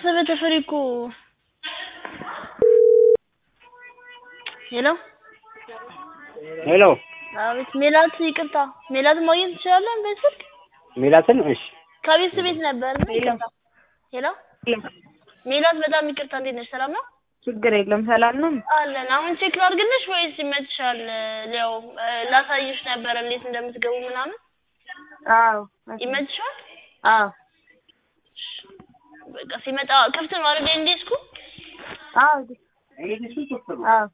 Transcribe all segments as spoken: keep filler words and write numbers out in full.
አሰበ ተፈሪ እኮ ሄሎ ሄሎ አቤት ሜላት ይቅርታ ሜላት ማግኘት ትችላለህ በስልክ ሜላትን እሺ ከቤት ቤት ነበር ይቅርታ ሄሎ ሜላት በጣም ይቅርታ እንዴት ነሽ ሰላም ነው ችግር የለም ሰላም ነው አለን አሁን ቼክ ላድርግልሽ ወይስ ይመችሻል ያው ላሳይሽ ነበር እንዴት እንደምትገቡ ምናምን አዎ ይመችሻል አዎ በቃ ሲመጣ ክፍት ነው አይደል እንዴስኩ አዎ አዎ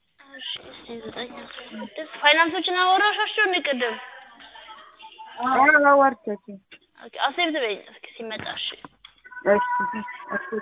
ፋይናንሶችን አወራሻቸው እንቀደም አዎ አወርተች ኦኬ አሴብት በይ እስኪ ሲመጣ እሺ እሺ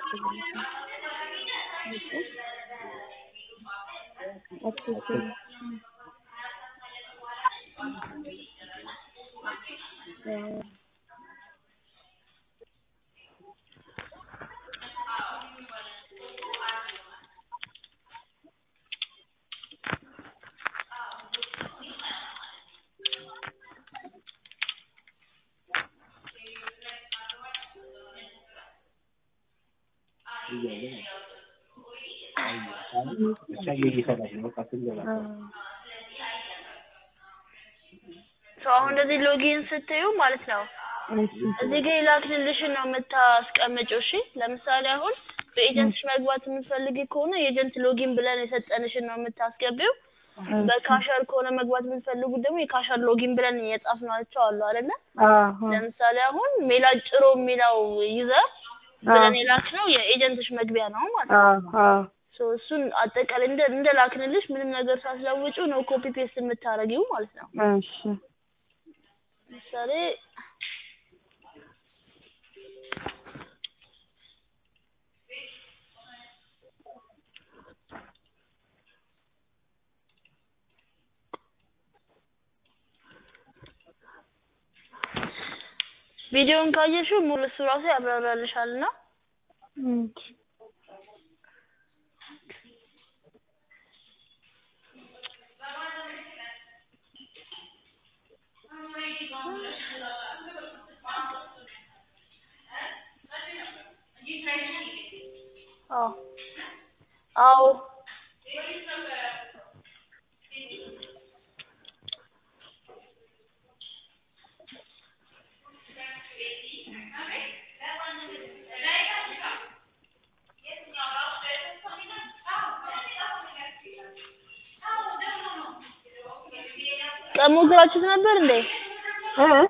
ሰው እንደዚህ ሎጊን ስትዩ ማለት ነው እዚህ ጋር ላክልልሽን ነው የምታስቀምጪው እሺ ለምሳሌ አሁን በኤጀንትሽ መግባት የምትፈልጊ ከሆነ ኤጀንት ሎጊን ብለን የሰጠንሽን ነው የምታስገቢው በካሸር ከሆነ መግባት የምትፈልጉ ደግሞ የካሸር ሎጊን ብለን የጻፍናቸው አሉ አይደለ ለምሳሌ አሁን ሜላት ጭሮ የሚለው ዩዘር ብለን የላክነው የኤጀንትሽ መግቢያ ነው ማለት ነው አዎ ሶ እሱን አጠቃላይ እንደ እንደ ላክንልሽ ምንም ነገር ሳትለውጪ ነው ኮፒ ፔስት የምታረጊው ማለት ነው እሺ ለምሳሌ ቪዲዮን ካየሽው ሙሉ ሱራሴ ያብራራልሻልና እሺ አዎ አዎ ቀሞክራችሁት ነበር እንዴ እ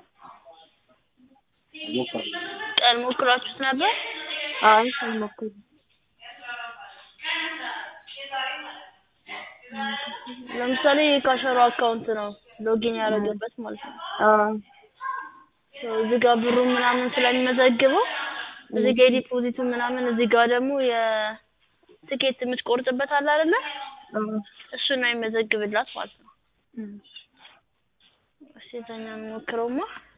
ቀሞክራችሁት ነበር አይ ሰሞክሩ ለምሳሌ የካሸሩ አካውንት ነው ሎጊን ያደረገበት ማለት ነው አዎ እዚህ ጋር ብሩ ምናምን ስለሚመዘግበው እዚህ ጋር ዲፖዚቱ ምናምን እዚህ ጋር ደግሞ የቲኬት የምትቆርጥበት አለ አይደለ እሱ ነው የሚመዘግብላት ማለት ነው እሺ ተኛ ሞክረውማ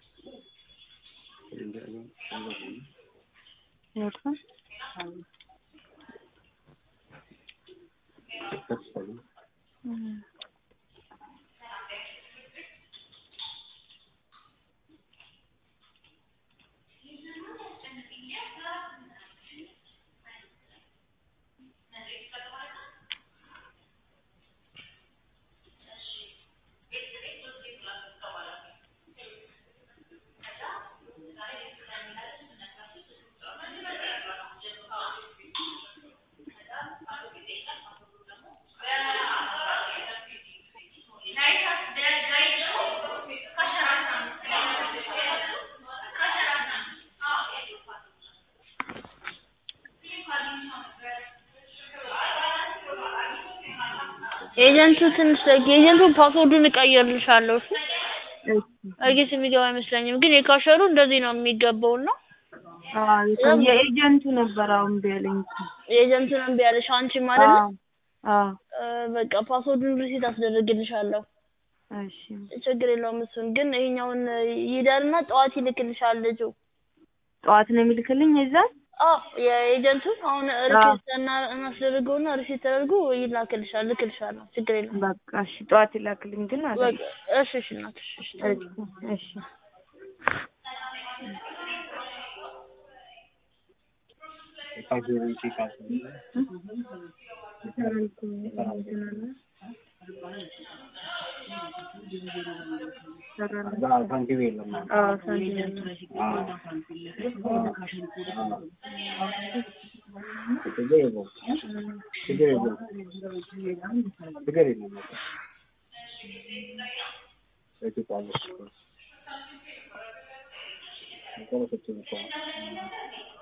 ኤጀንቱ ትንሽ ኤጀንቱ ፓስወርዱን ቀይርልሻለሁ እሺ አገስ የሚገባ አይመስለኝም ግን የካሸሩ እንደዚህ ነው የሚገባውና አዎ የኤጀንቱ ነበር አሁን ቢያለኝ የኤጀንቱ ነው ቢያለሽ አንቺ ማለት ነው አዎ በቃ ፓስወርዱን ሪሲት አስደርግልሻለሁ እሺ ችግር የለውም እሱን ግን ይሄኛውን ይዳልና ጠዋት ይልክልሻል ልጁ ጠዋት ነው የሚልክልኝ እዛን አዎ የኤጀንቱ አሁን ሪሲት እና እናስደርገውና ሪሲት ተደርጎ ይላክልሻል ልክልሻል ችግር የለውም በቃ እሺ ጠዋት ይላክልኝ ግን አለ እሺ እሺ እናትሽ እሺ ካንቲቤ ካንቲቤ ዛ ካንቲቤ ነው አዎ ካንቲቤ ችግር የለውም ችግር የለውም ችግር የለውም እዚህ ቃል ነው